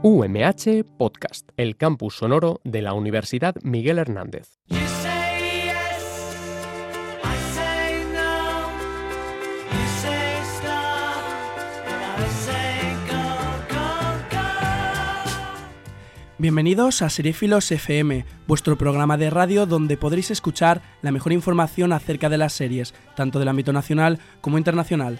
UMH Podcast, el campus sonoro de la Universidad Miguel Hernández. Bienvenidos a Seriéfilos FM, vuestro programa de radio donde podréis escuchar la mejor información acerca de las series, tanto del ámbito nacional como internacional.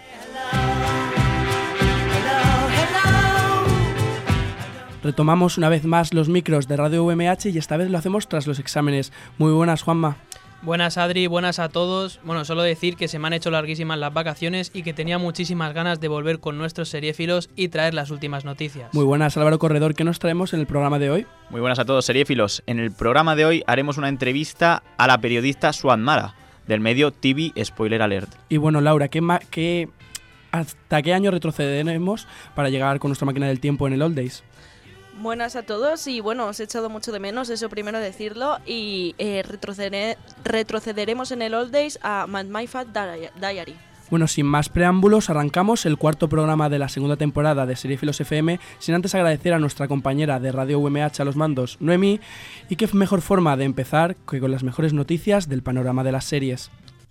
Retomamos una vez más los micros de Radio UMH y esta vez lo hacemos tras los exámenes. Muy buenas, Juanma. Buenas, Adri, buenas a todos. Bueno, solo decir que se me han hecho larguísimas las vacaciones y que tenía muchísimas ganas de volver con nuestros seriéfilos y traer las últimas noticias. Muy buenas, Álvaro Corredor, ¿qué nos traemos en el programa de hoy? Muy buenas a todos, seriéfilos. En el programa de hoy haremos una entrevista a la periodista Swan Mara, del medio TV Spoiler Alert. Y bueno, Laura, ¿hasta qué año retrocederemos para llegar con nuestra máquina del tiempo en el Old Days? Buenas a todos y bueno, os he echado mucho de menos, eso primero decirlo, y retrocederemos en el Old Days a Mad My Fat Diary. Bueno, sin más preámbulos, arrancamos el cuarto programa de la segunda temporada de Seriéfilos FM, sin antes agradecer a nuestra compañera de Radio UMH a los mandos, Noemí, y qué mejor forma de empezar que con las mejores noticias del panorama de las series.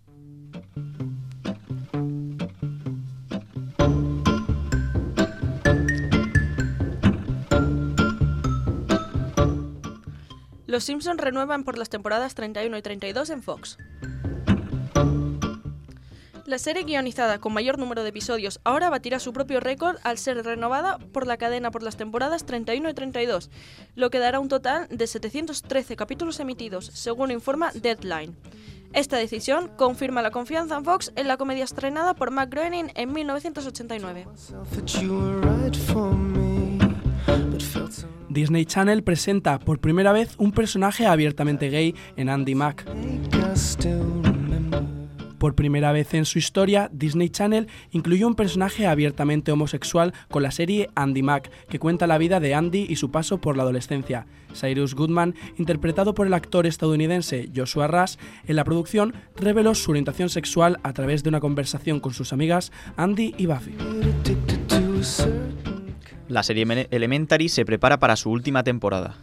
Los Simpsons renuevan por las temporadas 31 y 32 en Fox. La serie guionizada con mayor número de episodios ahora batirá su propio récord al ser renovada por la cadena por las temporadas 31 y 32, lo que dará un total de 713 capítulos emitidos, según informa Deadline. Esta decisión confirma la confianza en Fox en la comedia estrenada por Matt Groening en 1989. Disney Channel presenta por primera vez un personaje abiertamente gay en Andy Mack. Por primera vez en su historia, Disney Channel incluyó un personaje abiertamente homosexual con la serie Andy Mack, que cuenta la vida de Andy y su paso por la adolescencia. Cyrus Goodman, interpretado por el actor estadounidense Joshua Rush, en la producción reveló su orientación sexual a través de una conversación con sus amigas Andy y Buffy. La serie Elementary se prepara para su última temporada.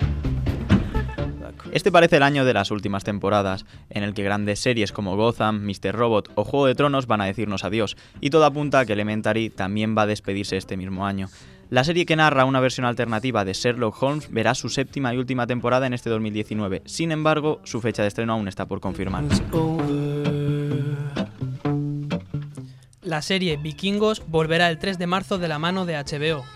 Este parece el año de las últimas temporadas, en el que grandes series como Gotham, Mr. Robot o Juego de Tronos van a decirnos adiós, y todo apunta a que Elementary también va a despedirse este mismo año. La serie que narra una versión alternativa de Sherlock Holmes verá su séptima y última temporada en este 2019, sin embargo, su fecha de estreno aún está por confirmar. La serie Vikingos volverá el 3 de marzo de la mano de HBO.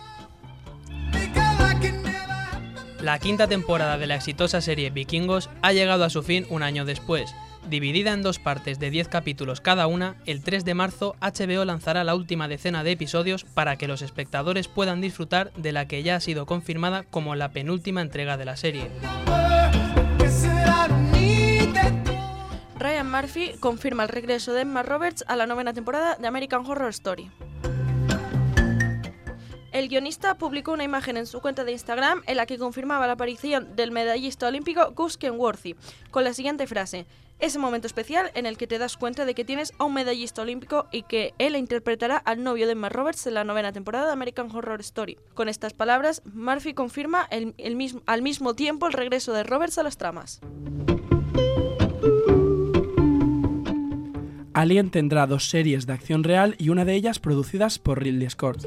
La quinta temporada de la exitosa serie Vikingos ha llegado a su fin un año después. Dividida en dos partes de 10 capítulos cada una, el 3 de marzo HBO lanzará la última decena de episodios para que los espectadores puedan disfrutar de la que ya ha sido confirmada como la penúltima entrega de la serie. Ryan Murphy confirma el regreso de Emma Roberts a la 9ª temporada de American Horror Story. El guionista publicó una imagen en su cuenta de Instagram en la que confirmaba la aparición del medallista olímpico Gus Kenworthy, con la siguiente frase: ese momento especial en el que te das cuenta de que tienes a un medallista olímpico y que él interpretará al novio de Emma Roberts en la 9ª temporada de American Horror Story. Con estas palabras, Murphy confirma al mismo tiempo el regreso de Roberts a las tramas. Alien tendrá 2 series de acción real y una de ellas producidas por Ridley Scott.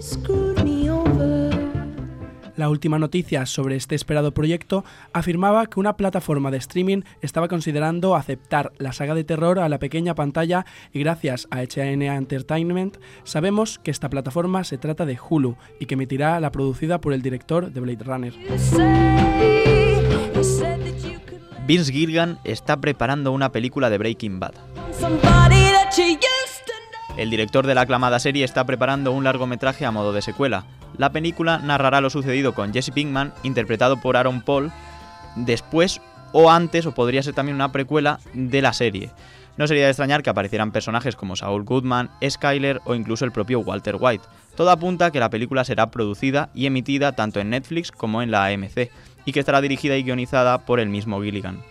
La última noticia sobre este esperado proyecto afirmaba que una plataforma de streaming estaba considerando aceptar la saga de terror a la pequeña pantalla y gracias a HN Entertainment sabemos que esta plataforma se trata de Hulu y que emitirá la producida por el director de Blade Runner. Vince Gilligan está preparando una película de Breaking Bad. El director de la aclamada serie está preparando un largometraje a modo de secuela. La película narrará lo sucedido con Jesse Pinkman, interpretado por Aaron Paul, después o antes, o podría ser también una precuela de la serie. No sería de extrañar que aparecieran personajes como Saul Goodman, Skyler o incluso el propio Walter White. Todo apunta a que la película será producida y emitida tanto en Netflix como en la AMC, y que estará dirigida y guionizada por el mismo Gilligan.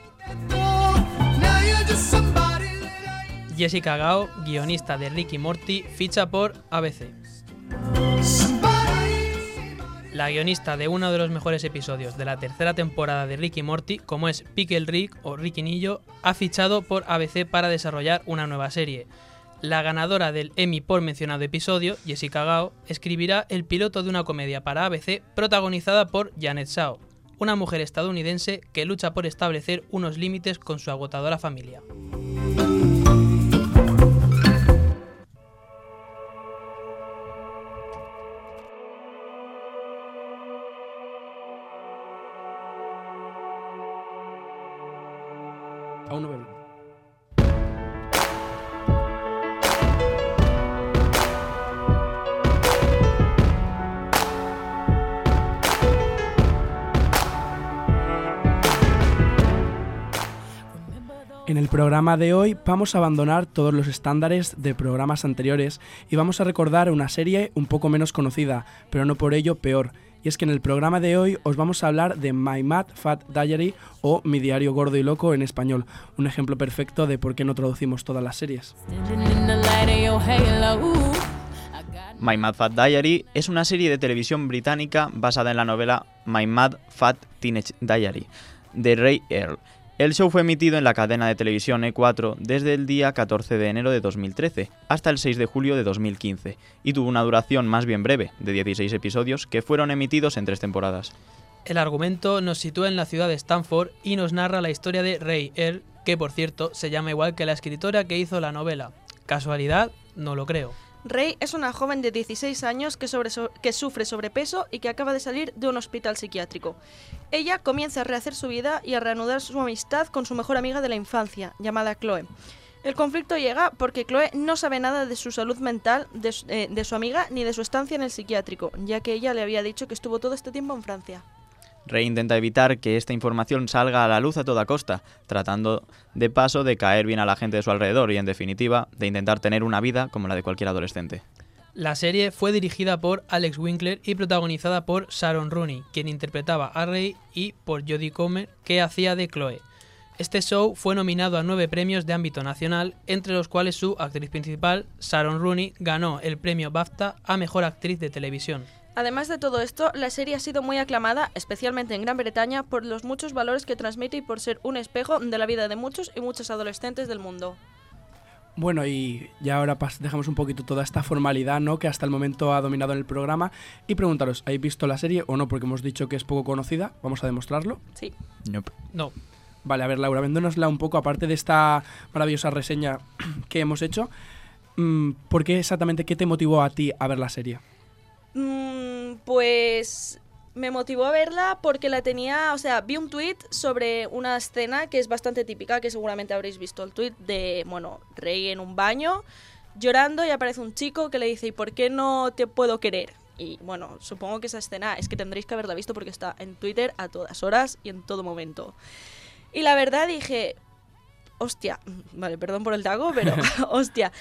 Jessica Gao, guionista de Rick y Morty, ficha por ABC. La guionista de uno de los mejores episodios de la tercera temporada de Rick y Morty, como es Pickle Rick o Rickinillo, ha fichado por ABC para desarrollar una nueva serie. La ganadora del Emmy por mencionado episodio, Jessica Gao, escribirá el piloto de una comedia para ABC protagonizada por Janet Shaw, una mujer estadounidense que lucha por establecer unos límites con su agotadora familia. Aún no bebo. En el programa de hoy vamos a abandonar todos los estándares de programas anteriores y vamos a recordar una serie un poco menos conocida, pero no por ello peor. Y es que en el programa de hoy os vamos a hablar de My Mad Fat Diary o Mi Diario Gordo y Loco en español, un ejemplo perfecto de por qué no traducimos todas las series. My Mad Fat Diary es una serie de televisión británica basada en la novela My Mad Fat Teenage Diary de Ray Earl. El show fue emitido en la cadena de televisión E4 desde el día 14 de enero de 2013 hasta el 6 de julio de 2015 y tuvo una duración más bien breve, de 16 episodios, que fueron emitidos en 3 temporadas. El argumento nos sitúa en la ciudad de Stanford y nos narra la historia de Ray Earl, que por cierto se llama igual que la escritora que hizo la novela. ¿Casualidad? No lo creo. Ray es una joven de 16 años que sufre sobrepeso y que acaba de salir de un hospital psiquiátrico. Ella comienza a rehacer su vida y a reanudar su amistad con su mejor amiga de la infancia, llamada Chloe. El conflicto llega porque Chloe no sabe nada de su salud mental, de su amiga, ni de su estancia en el psiquiátrico, ya que ella le había dicho que estuvo todo este tiempo en Francia. Ray intenta evitar que esta información salga a la luz a toda costa, tratando de paso de caer bien a la gente de su alrededor y, en definitiva, de intentar tener una vida como la de cualquier adolescente. La serie fue dirigida por Alex Winkler y protagonizada por Sharon Rooney, quien interpretaba a Ray, y por Jodie Comer, que hacía de Chloe. Este show fue nominado a 9 premios de ámbito nacional, entre los cuales su actriz principal, Sharon Rooney, ganó el premio BAFTA a Mejor Actriz de Televisión. Además de todo esto, la serie ha sido muy aclamada, especialmente en Gran Bretaña, por los muchos valores que transmite y por ser un espejo de la vida de muchos y muchas adolescentes del mundo. Bueno, y ya ahora dejamos un poquito toda esta formalidad, ¿no?, que hasta el momento ha dominado en el programa, y preguntaros, ¿habéis visto la serie o no? Porque hemos dicho que es poco conocida, ¿vamos a demostrarlo? Sí. Nope. No. Vale, a ver, Laura, véndonosla un poco, aparte de esta maravillosa reseña que hemos hecho, ¿por qué exactamente, qué te motivó a ti a ver la serie? Pues me motivó a verla porque la tenía, vi un tuit sobre una escena que es bastante típica, que seguramente habréis visto el tuit de, Ray en un baño llorando y aparece un chico que le dice, ¿y por qué no te puedo querer? Y supongo que esa escena es que tendréis que haberla visto porque está en Twitter a todas horas y en todo momento. Y la verdad dije, hostia, vale, perdón por el taco, pero hostia,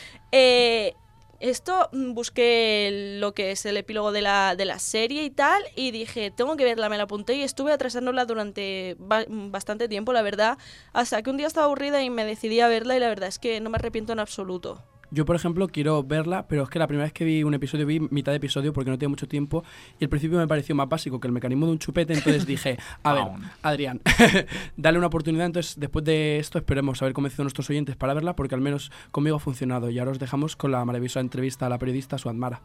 busqué lo que es el epílogo de la serie y tal, y dije, tengo que verla, me la apunté y estuve atrasándola durante bastante tiempo, la verdad, hasta que un día estaba aburrida y me decidí a verla y la verdad es que no me arrepiento en absoluto. Yo, por ejemplo, quiero verla, pero es que la primera vez que vi un episodio, vi mitad de episodio porque no tenía mucho tiempo y al principio me pareció más básico que el mecanismo de un chupete, entonces dije, a ver, Adrián, dale una oportunidad, entonces después de esto esperemos haber convencido a nuestros oyentes para verla porque al menos conmigo ha funcionado y ahora os dejamos con la maravillosa entrevista a la periodista Suad Mara.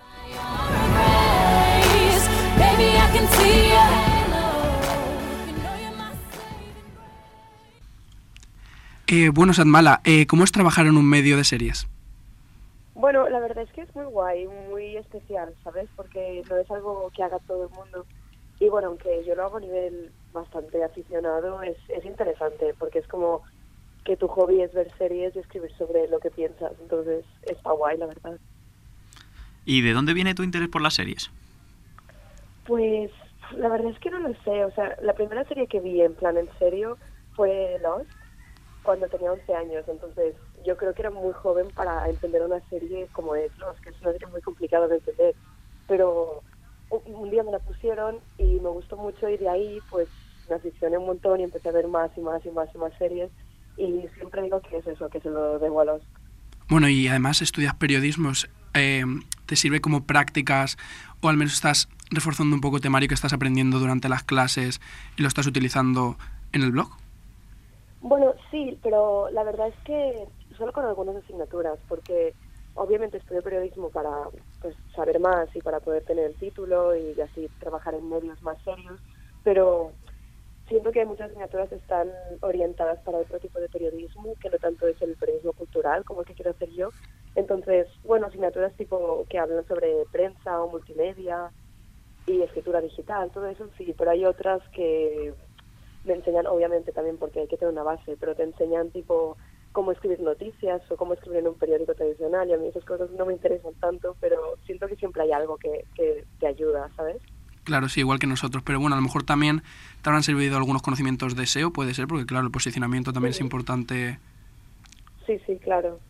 Bueno, Suad Mara, ¿cómo es trabajar en un medio de series? Bueno, la verdad es que es muy guay, muy especial, ¿sabes? Porque no es algo que haga todo el mundo. Y bueno, aunque yo lo hago a nivel bastante aficionado, es interesante, porque es como que tu hobby es ver series y escribir sobre lo que piensas. Entonces, está guay, la verdad. ¿Y de dónde viene tu interés por las series? Pues, la verdad es que no lo sé. O sea, la primera serie que vi en plan en serio fue Lost, cuando tenía 11 años, entonces yo creo que era muy joven para entender una serie como es Lost, que es una serie muy complicada de entender, pero un día me la pusieron y me gustó mucho y de ahí pues me aficioné un montón y empecé a ver más y más series y siempre digo que es eso, que se lo debo a Lost. Bueno, y además estudias periodismo. te sirve como prácticas o al menos estás reforzando un poco temario que estás aprendiendo durante las clases y lo estás utilizando en el blog? Bueno, sí, pero la verdad es que solo con algunas asignaturas, porque obviamente estudio periodismo para pues, saber más y para poder tener el título y así trabajar en medios más serios, pero siento que muchas asignaturas están orientadas para otro tipo de periodismo, que no tanto es el periodismo cultural como el que quiero hacer yo. Entonces, bueno, asignaturas tipo que hablan sobre prensa o multimedia y escritura digital, todo eso sí, pero hay otras que me enseñan, obviamente también porque hay que tener una base, pero te enseñan tipo cómo escribir noticias o cómo escribir en un periódico tradicional, y a mí esas cosas no me interesan tanto, pero siento que siempre hay algo que te ayuda, ¿sabes? Claro, sí, igual que nosotros, pero bueno, a lo mejor también te habrán servido algunos conocimientos de SEO, puede ser, porque claro, el posicionamiento también es importante. Sí, claro.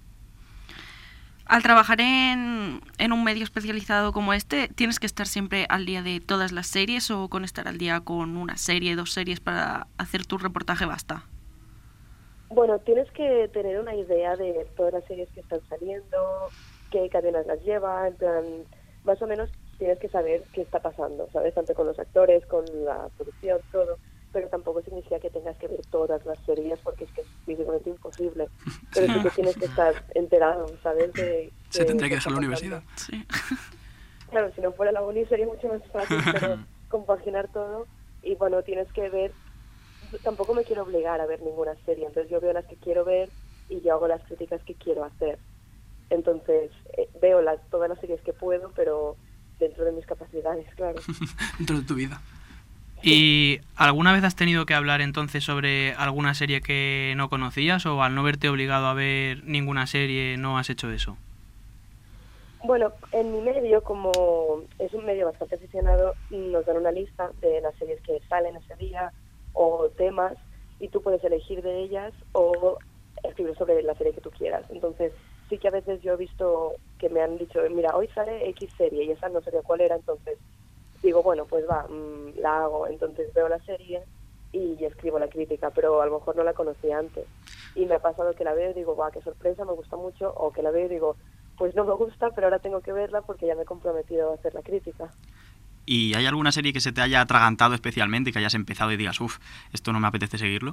Al trabajar en un medio especializado como este, ¿tienes que estar siempre al día de todas las series o con estar al día con una serie, 2 series para hacer tu reportaje basta? Bueno, tienes que tener una idea de todas las series que están saliendo, qué cadenas las lleva, en plan, más o menos tienes que saber qué está pasando, ¿sabes? Tanto con los actores, con la producción, todo, pero tampoco significa que tengas que ver todas las series porque es que es físicamente imposible. Pero sí que tienes que estar enterado, ¿sabes? Se tendría que dejar la universidad. Sí. Claro, si no fuera la uni sería mucho más fácil, pero compaginar todo y bueno, tienes que ver, tampoco me quiero obligar a ver ninguna serie, entonces yo veo las que quiero ver y yo hago las críticas que quiero hacer. Entonces veo todas las series que puedo, pero dentro de mis capacidades, claro. Dentro de tu vida. ¿Y alguna vez has tenido que hablar entonces sobre alguna serie que no conocías o al no verte obligado a ver ninguna serie no has hecho eso? Bueno, en mi medio, como es un medio bastante aficionado, nos dan una lista de las series que salen ese día o temas y tú puedes elegir de ellas o escribir sobre la serie que tú quieras. Entonces, sí que a veces yo he visto que me han dicho, mira, hoy sale X serie y esa no sabía cuál era, entonces digo, bueno, pues va, la hago. Entonces veo la serie y escribo la crítica, pero a lo mejor no la conocía antes. Y me ha pasado que la veo y digo, va, qué sorpresa, me gusta mucho, o que la veo y digo, pues no me gusta, pero ahora tengo que verla porque ya me he comprometido a hacer la crítica. ¿Y hay alguna serie que se te haya atragantado especialmente, que hayas empezado y digas, esto no me apetece seguirlo?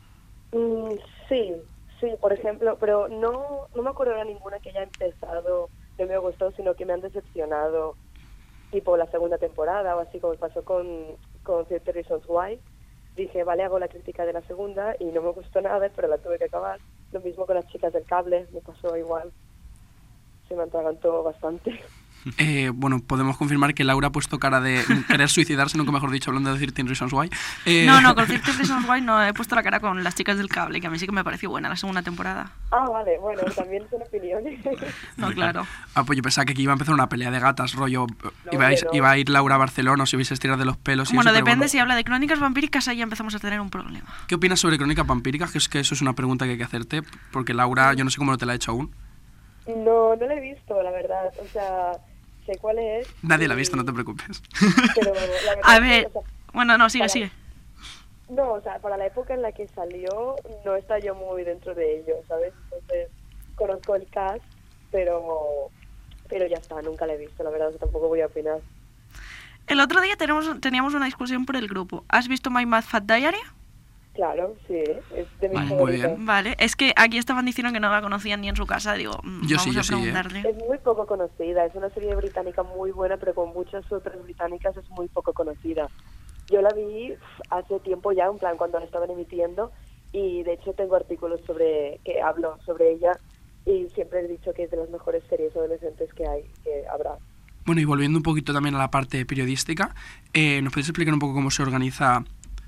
Sí, por ejemplo, pero no me acuerdo de ninguna que haya empezado, no me ha gustado, sino que me han decepcionado, tipo la segunda temporada o así, como pasó con 30 Reasons Why. Dije, vale, hago la crítica de la segunda y no me gustó nada, pero la tuve que acabar. Lo mismo con Las chicas del cable, me pasó igual. Se me atragantó bastante. Bueno, podemos confirmar que Laura ha puesto cara de querer suicidarse, nunca mejor dicho, hablando de 13 Reasons Why. No, con 13 Reasons Why no, he puesto la cara con Las chicas del cable, que a mí sí que me pareció buena la segunda temporada. Ah, vale, bueno, también son opiniones. No, claro. Pues yo pensaba que aquí iba a empezar una pelea de gatas, rollo, No, iba a ir Laura a Barcelona, os ibais a estirar de los pelos y Bueno, eso, depende, si habla de crónicas vampíricas, ahí ya empezamos a tener un problema. ¿Qué opinas sobre crónicas vampíricas? Que es que eso es una pregunta que hay que hacerte, porque Laura, yo no sé cómo no te la ha hecho aún. No la he visto, la verdad, o sea, sé cuál es. Nadie la ha visto, no te preocupes. Pero la verdad A ver, o sea, bueno, no, sigue. No, o sea, para la época en la que salió, no está yo muy dentro de ello, ¿sabes? Entonces, conozco el cast, pero ya está, nunca la he visto, la verdad, o sea, tampoco voy a opinar. El otro día teníamos una discusión por el grupo. ¿Has visto My Mad Fat Diary? Claro, sí, es de mis Muy favoritas. bien. Vale, es que aquí estaban diciendo que no la conocían ni en su casa, digo, Yo vamos sí, a preguntarle. Es muy poco conocida, es una serie británica muy buena, pero con muchas otras británicas es muy poco conocida. Yo la vi hace tiempo ya, en plan cuando la estaban emitiendo, y de hecho tengo artículos que hablo sobre ella, y siempre he dicho que es de las mejores series adolescentes que habrá. Bueno, y volviendo un poquito también a la parte periodística, ¿nos podéis explicar un poco cómo se organiza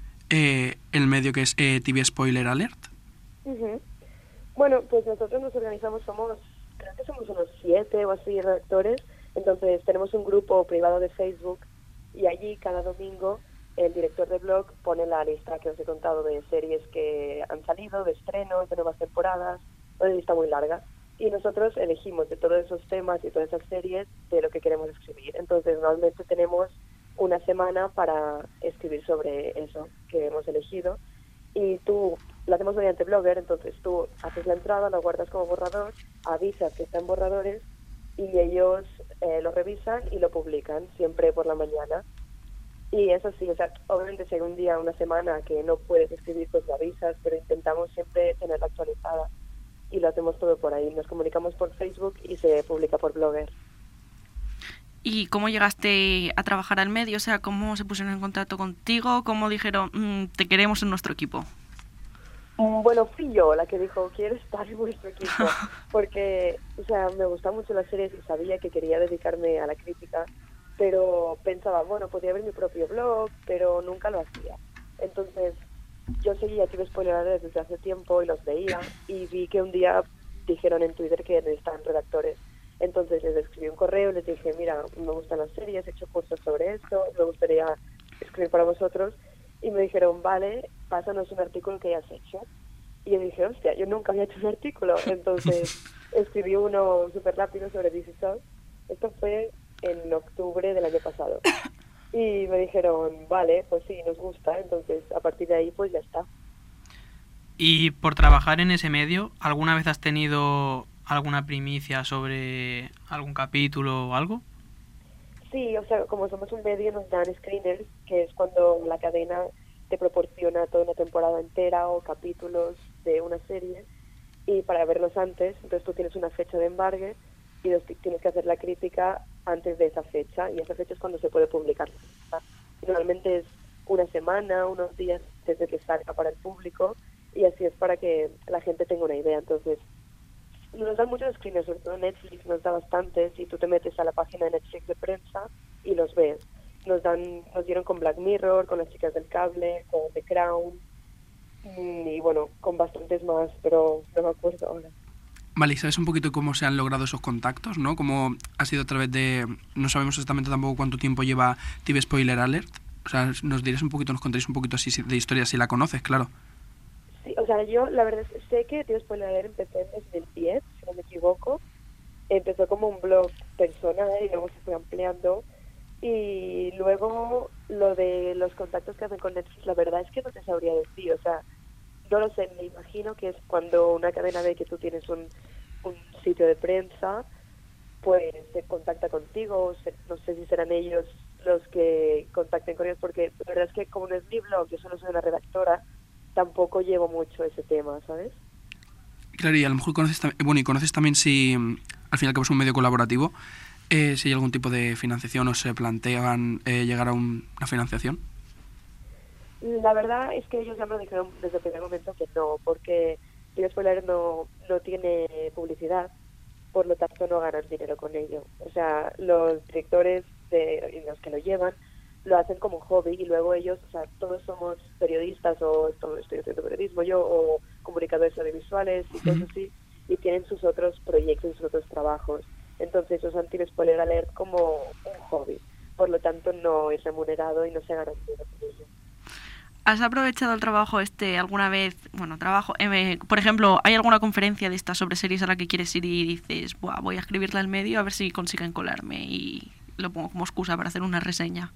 el medio que es TV Spoiler Alert? Uh-huh. Bueno, pues nosotros nos organizamos, creo que somos unos 7 o así redactores, entonces tenemos un grupo privado de Facebook y allí cada domingo el director de blog pone la lista que os he contado de series que han salido, de estrenos, de nuevas temporadas, una lista muy larga. Y nosotros elegimos de todos esos temas y todas esas series de lo que queremos escribir. Entonces normalmente tenemos una semana para escribir sobre eso que hemos elegido. Y tú lo hacemos mediante Blogger, entonces tú haces la entrada, la guardas como borrador, avisas que está en borradores y ellos lo revisan y lo publican siempre por la mañana. Y eso sí, o sea, obviamente si hay un día, una semana que no puedes escribir, pues lo avisas, pero intentamos siempre tenerla actualizada y lo hacemos todo por ahí. Nos comunicamos por Facebook y se publica por Blogger. ¿Y cómo llegaste a trabajar al medio? O sea, ¿cómo se pusieron en contacto contigo? ¿Cómo dijeron, te queremos en nuestro equipo? Bueno, fui yo la que dijo, quiero estar en vuestro equipo, porque, o sea, me gustan mucho las series y sabía que quería dedicarme a la crítica, pero pensaba, bueno, podría haber mi propio blog, pero nunca lo hacía. Entonces, yo seguía TV Spoiler Alert desde hace tiempo y los veía, y vi que un día dijeron en Twitter que necesitaban redactores. Entonces les escribí un correo y les dije, mira, me gustan las series, he hecho cursos sobre esto, me gustaría escribir para vosotros. Y me dijeron, vale, pásanos un artículo que hayas hecho. Y yo dije, hostia, yo nunca había hecho un artículo. Entonces escribí uno súper rápido sobre This Is Us. Esto fue en octubre del año pasado. Y me dijeron, vale, pues sí, nos gusta. Entonces a partir de ahí pues ya está. Y por trabajar en ese medio, ¿alguna vez has tenido alguna primicia sobre algún capítulo o algo? Sí, o sea, como somos un medio nos dan screeners, que es cuando la cadena te proporciona toda una temporada entera o capítulos de una serie, y para verlos antes, entonces tú tienes una fecha de embargue y tienes que hacer la crítica antes de esa fecha, y esa fecha es cuando se puede publicar. Normalmente es una semana, unos días desde que salga para el público, y así es para que la gente tenga una idea. Entonces nos dan muchos screeners, sobre todo Netflix nos da bastantes, y tú te metes a la página de Netflix de prensa y los ves. Nos dieron con Black Mirror, con Las Chicas del Cable, con The Crown, y bueno, con bastantes más, pero no me acuerdo ahora. Vale, ¿y sabes un poquito cómo se han logrado esos contactos, no? ¿Cómo ha sido a través de...? No sabemos exactamente tampoco cuánto tiempo lleva TV Spoiler Alert. O sea, nos contaréis un poquito así de historia, si la conoces, claro. Sí, o sea, yo la verdad es que sé que TV Spoiler Alert empezó en 2010, si no me equivoco. Empezó como un blog personal y luego se fue ampliando. Y luego lo de los contactos que hacen con Netflix, la verdad es que no te sabría decir, o sea, no lo sé, me imagino que es cuando una cadena ve que tú tienes un sitio de prensa, pues se contacta contigo, no sé si serán ellos los que contacten con ellos, porque la verdad es que como no es mi blog, yo solo soy una redactora, tampoco llevo mucho ese tema, ¿sabes? Claro, y a lo mejor conoces también si, al final que es un medio colaborativo, si hay algún tipo de financiación o se plantean llegar a una financiación. La verdad es que ellos ya me dijeron desde el primer momento que no, porque TV Spoiler no tiene publicidad, por lo tanto no ganan dinero con ello. O sea, los directores y los que lo llevan lo hacen como hobby, y luego ellos, o sea, todos somos periodistas, o estoy haciendo periodismo yo, o comunicadores audiovisuales y cosas así, y tienen sus otros proyectos, sus otros trabajos. Entonces usan TV Spoiler Alert como un hobby, por lo tanto no es remunerado y no se gana dinero con ello. ¿Has aprovechado el trabajo alguna vez? Bueno, por ejemplo, ¿hay alguna conferencia de estas sobre series a la que quieres ir y dices, buah, voy a escribirla al medio a ver si consiguen colarme y lo pongo como excusa para hacer una reseña?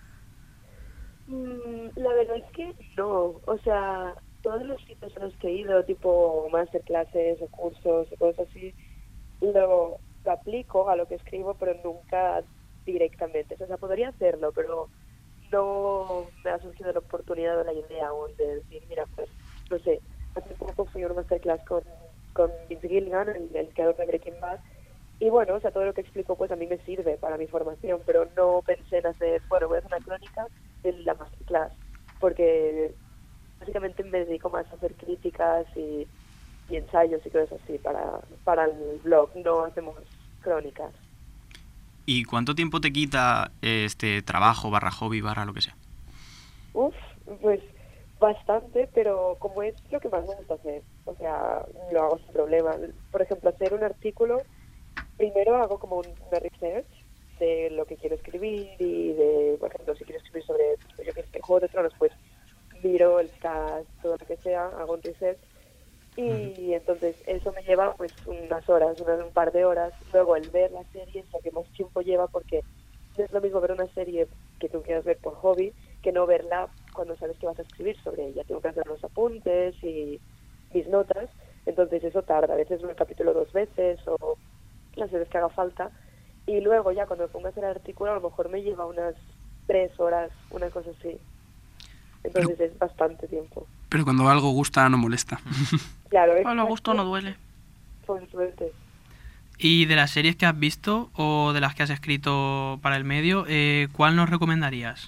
La verdad es que no, o sea, todos los sitios a los que he ido, tipo masterclasses o cursos o cosas así, lo aplico a lo que escribo, pero nunca directamente. O sea, podría hacerlo, pero no me ha surgido la oportunidad o la idea aún de decir, mira, pues, no sé, hace poco fui a una masterclass con Vince Gilligan, el creador de Breaking Bad, y bueno, o sea, todo lo que explico pues a mí me sirve para mi formación, pero no pensé en hacer, bueno, voy a hacer una crónica de la masterclass, porque básicamente me dedico más a hacer críticas y ensayos y cosas así para el blog, no hacemos crónicas. ¿Y cuánto tiempo te quita este trabajo, /hobby, lo que sea? Pues bastante, pero como es lo que más me gusta hacer, o sea, lo hago sin problema. Por ejemplo, hacer un artículo, primero hago como una research de lo que quiero escribir y de, por ejemplo, si quiero escribir sobre, yo qué sé, Juego de Tronos, pues miro el cast, todo lo que sea, hago un research. Y entonces eso me lleva pues unas horas, un par de horas. Luego el ver la serie es lo que más tiempo lleva, porque no es lo mismo ver una serie que tú quieras ver por hobby que no verla cuando sabes que vas a escribir sobre ella. Tengo que hacer los apuntes y mis notas, entonces eso tarda. A veces veo el capítulo 2 veces, o las veces que haga falta. Y luego ya cuando me pongo a hacer el artículo a lo mejor me lleva unas 3 horas, una cosa así. Entonces es bastante tiempo. Pero cuando algo gusta no molesta. Claro, A lo gusto no duele. Por suerte. Y de las series que has visto o de las que has escrito para el medio, ¿cuál nos recomendarías?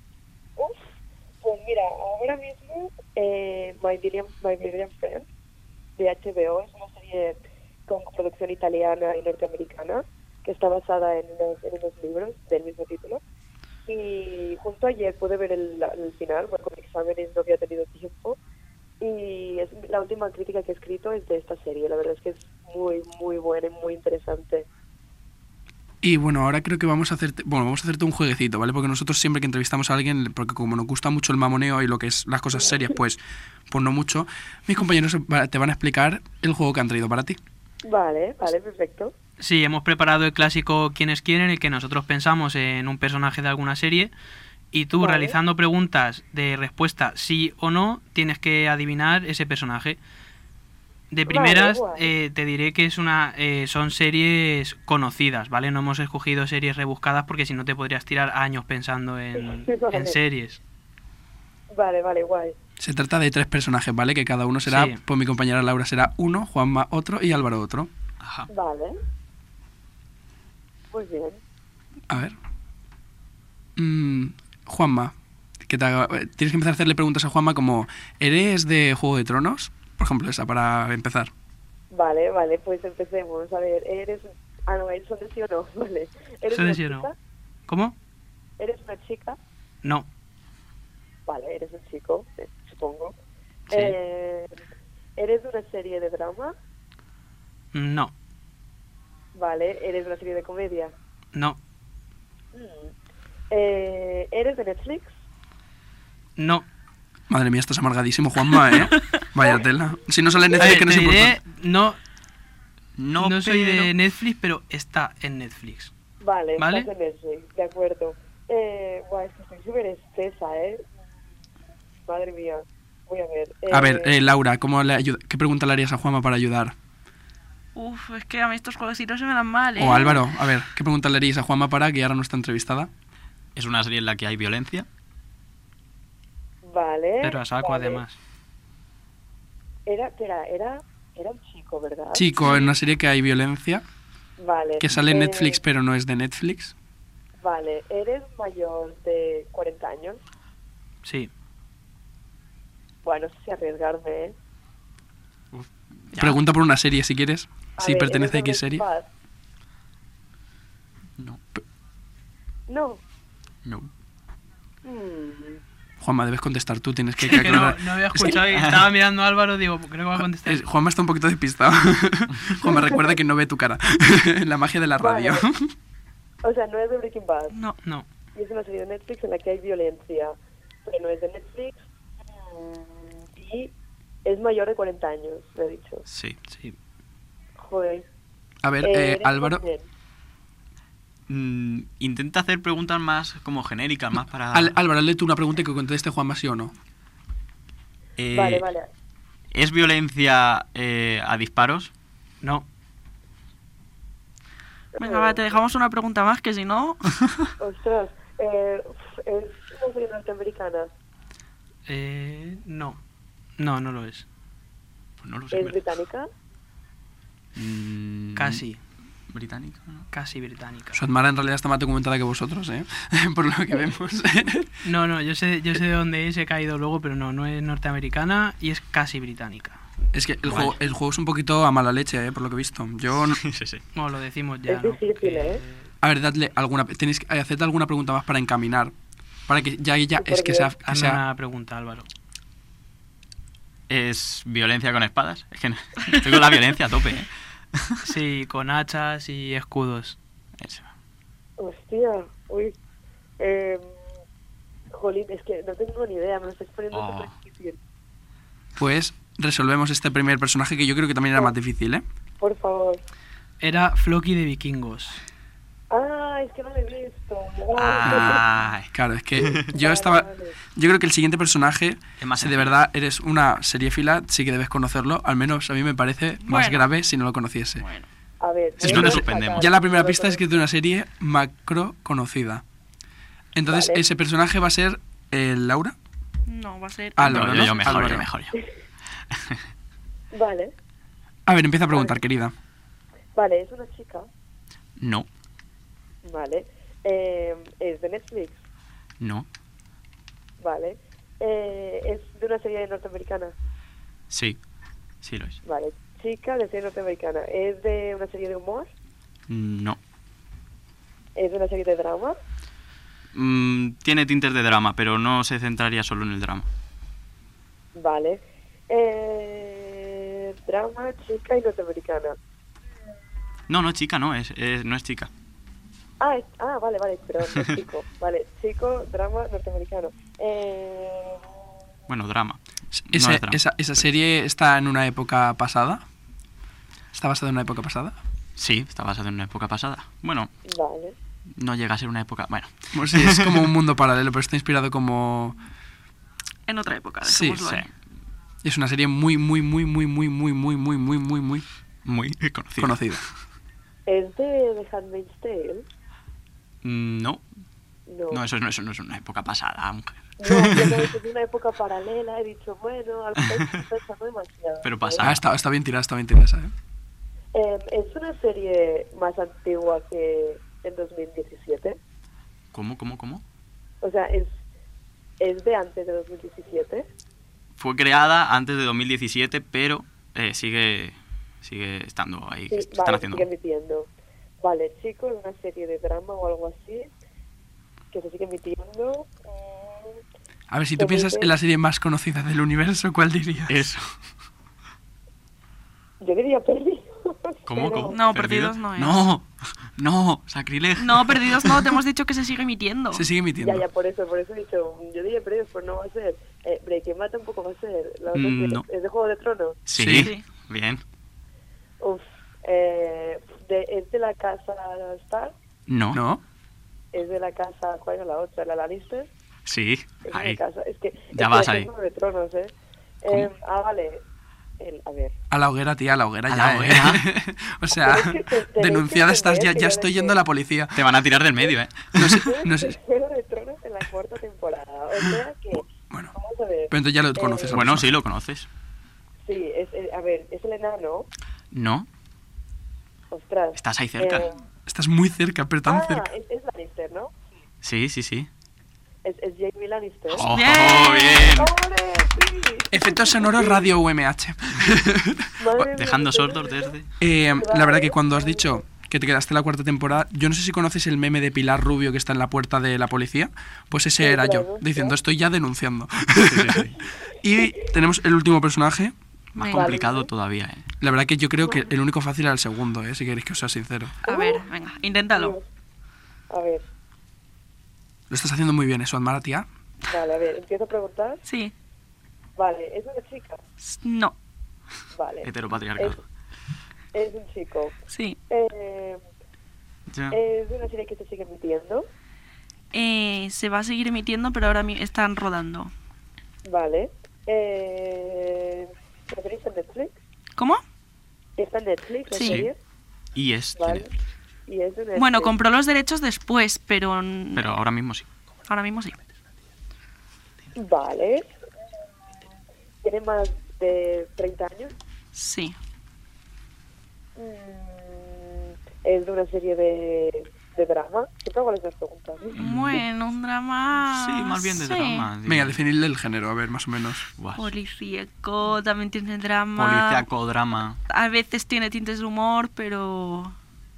Pues mira, ahora mismo My Brilliant Friend de HBO es una serie con producción italiana y norteamericana que está basada en unos libros del mismo título. Y justo ayer pude ver el final, porque con exámenes no había tenido tiempo. Y es la última crítica que he escrito es de esta serie. La verdad es que es muy, muy buena y muy interesante. Y bueno, ahora creo que vamos a hacerte un jueguecito, ¿vale? Porque nosotros siempre que entrevistamos a alguien, porque como nos gusta mucho el mamoneo y lo que es las cosas serias, pues no mucho, mis compañeros te van a explicar el juego que han traído para ti. Vale, perfecto. Sí, hemos preparado el clásico ¿Quiénes quieren?, en el que nosotros pensamos en un personaje de alguna serie y tú, realizando preguntas de respuesta sí o no, tienes que adivinar ese personaje. De primeras, te diré que son series conocidas, ¿vale? No hemos escogido series rebuscadas porque si no te podrías tirar años pensando en series. Vale, guay. Se trata de 3 personajes, ¿vale? Que cada uno será, pues mi compañera Laura será uno, Juanma otro y Álvaro otro. Ajá. Vale. Muy bien. A ver. Juanma, tienes que empezar a hacerle preguntas a Juanma como, ¿eres de Juego de Tronos? Por ejemplo, esa para empezar. Vale, pues empecemos. A ver, ¿son de sí o no? Vale. ¿Eres una chica? No. ¿Cómo? ¿Eres una chica? No. Vale, eres un chico, supongo. Sí. ¿Eres de una serie de drama? No. Vale, ¿eres de una serie de comedia? No. ¿Eres de Netflix? No. Madre mía, estás amargadísimo, Juanma, ¿eh? Vaya tela. Si no sale en Netflix, que no es importante. No soy de Netflix, pero está en Netflix. Vale, estás en Netflix, de acuerdo. Es que estoy súper espesa, ¿eh? Madre mía, voy a ver. A ver, Laura, ¿qué pregunta le harías a Juanma para ayudar? Es que a mí estos jueguecitos se me dan mal, ¿eh? O Álvaro, a ver, ¿qué pregunta le harías a Juanma para guiar a nuestra entrevistada? ¿Es una serie en la que hay violencia? Vale. Pero a saco, además. Era un chico, ¿verdad? Chico, en una serie que hay violencia. Vale. Que sale en Netflix, pero no es de Netflix. Vale, ¿eres mayor de 40 años? Sí. Bueno, no sé si arriesgarme, ¿eh? Pregunta por una serie, si quieres. Si ver, pertenece a ¿eres X serie. No. No. Juanma, debes contestar tú, tienes que aclarar. No había escuchado y estaba mirando a Álvaro, digo, creo que va a contestar. Juanma está un poquito despistado. Juanma, recuerda que no ve tu cara. La magia de la radio. Vale. O sea, no es de Breaking Bad. No. Y es una serie de Netflix en la que hay violencia. Pero no es de Netflix. Y es mayor de 40 años, me he dicho. Sí. Joder. A ver, Álvaro. Intenta hacer preguntas más como genéricas, más para... Álvaro, lee tú una pregunta y que conteste Juanma sí o no. Vale. ¿Es violencia a disparos? No. Venga, va, te dejamos una pregunta más, que si no... Ostras, ¿es una serie norteamericana? No. No lo es. Pues no lo sé. ¿Es británica? Casi. ¿Británica? ¿No? Casi británica. Su Admara en realidad está más documentada que vosotros, ¿eh? Por lo que vemos. No, yo sé de dónde es, he caído luego, pero no es norteamericana y es casi británica. Es que el juego es un poquito a mala leche, por lo que he visto. Yo no... Sí. Bueno, lo decimos ya, es difícil, ¿eh? A ver, tenéis que hacerte alguna pregunta más para encaminar. Para que ya es que sea... Hazme una pregunta, Álvaro. ¿Es violencia con espadas? Es que estoy con la violencia a tope, ¿eh? Sí, con hachas y escudos. Eso. Hostia, uy. Jolín, es que no tengo ni idea, me lo estáis poniendo súper difícil. Pues resolvemos este primer personaje que yo creo que también era más difícil, ¿eh? Por favor. Era Floki de Vikingos. Ah, es que no lo he visto. Claro, es que yo creo que el siguiente personaje, si de verdad eres una seriéfila, sí que debes conocerlo. Al menos a mí me parece más grave si no lo conociese. Bueno. A ver. Es que nos suspendemos. Ya la primera pista es que es de una serie macro conocida. Entonces, Vale. ese personaje va a ser Laura. No, va a ser... Álvaro, yo ¿no? mejor, Álvaro. Vale. A ver, empieza a preguntar, querida. Vale, es una chica. No, Vale. Es de Netflix. no, Vale. Es de una serie norteamericana. sí lo es. Vale. Chica de serie norteamericana. ¿Es de una serie de humor? No. ¿Es de una serie de drama? Tiene tintes de drama, pero no se centraría solo en el drama. Vale. Drama, chica y norteamericana. No, chica, no es chica. Vale, perdón, no es chico. Vale, chico, drama, norteamericano. Bueno, drama. Ese- No es drama. esa serie está en una época pasada. ¿Está basada en una época pasada? Sí, está basado en una época pasada. Bueno, Vale. no llega a ser una época... Bueno, Pues sí, es como un mundo paralelo, pero está inspirado como... En otra época, Sí, dejémoslo ahí. Es una serie muy muy conocida. conocida. ¿Es de The Handmaid's Tale? No, No. eso no es una época pasada, mujer. No, yo no, es de una época paralela. He dicho, bueno, a lo mejor estoy pensando demasiado. Pero ¿sabes? pasa. Está bien tirada esa, ¿eh? Es una serie más antigua que en 2017. ¿Cómo? O sea, es de antes de 2017. Fue creada antes de 2017, pero sigue estando ahí. Sí, Están vale, haciendo. sigue emitiendo. Vale, chicos, una serie de drama o algo así que se sigue emitiendo. A ver, si tú piensas en la serie más conocida del universo, ¿cuál dirías? Eso. Yo diría Perdidos. ¿Cómo? pero- No, Perdidos no es. No, sacrilegio. No, Perdidos no, te hemos dicho que se sigue emitiendo. Se sigue emitiendo. Ya, por eso he dicho, yo diría Perdidos, pero no va a ser. Breaking Bad tampoco va a ser. La otra No. ¿Es de Juego de Tronos? Sí, Sí. bien. Uf. ¿Es de la casa Stark? No. ¿No? ¿Es de la casa, cuál era la otra? ¿La Lannister? Sí, Es ahí. de la casa. Es que, Ya es vas que ahí. es Juego de Tronos, ¿eh? ¿Cómo? Vale. A ver. A la hoguera, tía, a la hoguera ¿A ya, la hoguera? O sea, Pero es que tenéis denunciada que estás, entender ya que yo estoy dejé- yendo a la policía. Te van a tirar del medio, ¿eh? No sé. Juego de Tronos en la cuarta temporada. O sea que, Bueno, vamos a ver. pero entonces ya lo conoces. Bueno, Alfonso. sí, lo conoces. Sí, a ver, es el enano. No, Ostras. estás ahí cerca. Estás muy cerca, pero tan cerca. Es Lannister, ¿no? Sí. Es Jamie Lannister. ¡Oh, Bien. bien! ¡Hombre, sí! Efectos sonoros Radio UMH. Madre mía, Dejando qué sordos terrible. desde... La verdad que cuando has dicho que te quedaste en la cuarta temporada, yo no sé si conoces el meme de Pilar Rubio que está en la puerta de la policía, pues ese Sí, era yo, claro, diciendo ¿no? estoy ya denunciando. Sí. Y tenemos el último personaje. Más Venga. complicado todavía, ¿eh? La verdad que yo creo que el único fácil era el segundo, si queréis que os sea sincero. A ver, venga, inténtalo. A ver, Lo estás haciendo muy bien eso, Admara, tía. vale, a ver, empiezo a preguntar. Sí. Vale, ¿es una chica? No. Vale. Heteropatriarcado. Es un chico. Sí. Ya. Es una serie que se sigue emitiendo. Se va a seguir emitiendo, pero ahora están rodando. Vale. ¿La tenéis en Netflix? ¿Cómo? ¿Está en Netflix la Sí. serie? Y es... Vale. Y es de Netflix. Bueno, compró los derechos después, pero Pero ahora mismo sí. ahora mismo sí. Vale. ¿Tiene más de 30 años? Sí. Es de una serie de drama. Siempre hago las dos preguntas. Bueno, un drama... Sí, más bien de sí. drama. Venga, definirle el género, a ver, más o menos. Buah. Policíaco, también tiene drama. Policíaco, drama. A veces tiene tintes de humor, pero...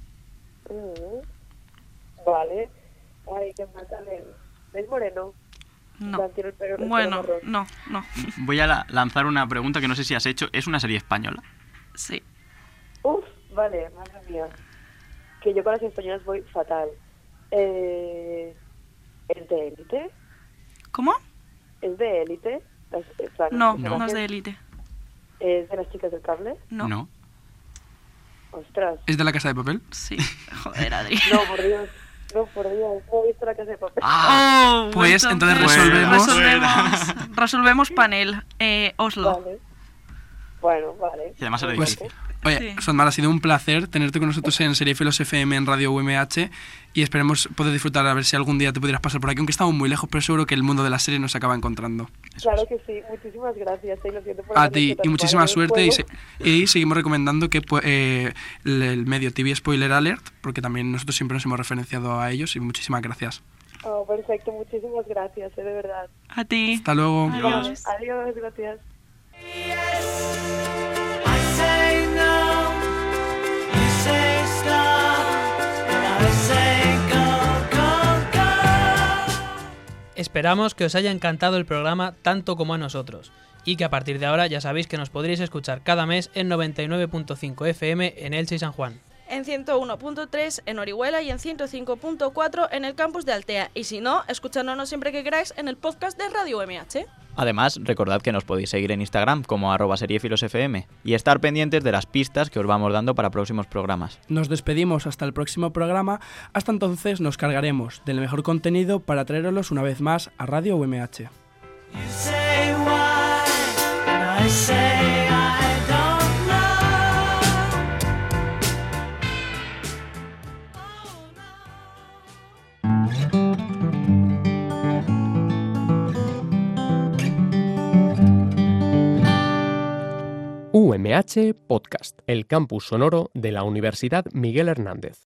Vale. Ay, qué mata. ¿Es moreno? No. Plan, tiene el pelo Bueno, marrón. no. Voy a lanzar una pregunta que no sé si has hecho. ¿Es una serie española? Sí. Uf, vale, madre mía. Que yo con las españolas voy fatal. ¿Es de élite? ¿Cómo? ¿Es de élite? No, no es de élite. ¿Es de las chicas del cable? No. Ostras. ¿Es de la Casa de Papel? Sí. Joder, Adri. No, por Dios. No, por Dios. No he visto la casa de papel. Oh, Pues, entonces resolvemos panel. Oslo. Vale. Bueno, vale. Y además era Pues difícil. Oye, Sí. Sotmar, ha sido un placer tenerte con nosotros en Seriefilos FM en Radio UMH y esperemos poder disfrutar a ver si algún día te pudieras pasar por aquí, aunque estamos muy lejos, pero seguro que el mundo de la serie nos acaba encontrando. Claro que sí, muchísimas gracias. Y lo siento por A haber ti hecho tan y muchísima mal el suerte juego. y seguimos recomendando que el medio TV Spoiler Alert, porque también nosotros siempre nos hemos referenciado a ellos y muchísimas gracias. Oh, perfecto, muchísimas gracias, de verdad. A ti. Hasta luego. Adiós. Adiós, gracias. Esperamos que os haya encantado el programa tanto como a nosotros y que a partir de ahora ya sabéis que nos podréis escuchar cada mes en 99.5 FM en Elche y San Juan. En 101.3 en Orihuela y en 105.4 en el campus de Altea. Y si no, escuchándonos siempre que queráis en el podcast de Radio UMH. Además, recordad que nos podéis seguir en Instagram como @seriefilosfm y estar pendientes de las pistas que os vamos dando para próximos programas. Nos despedimos hasta el próximo programa. Hasta entonces nos cargaremos del mejor contenido para traeroslos una vez más a Radio UMH. UMH Podcast, el campus sonoro de la Universidad Miguel Hernández.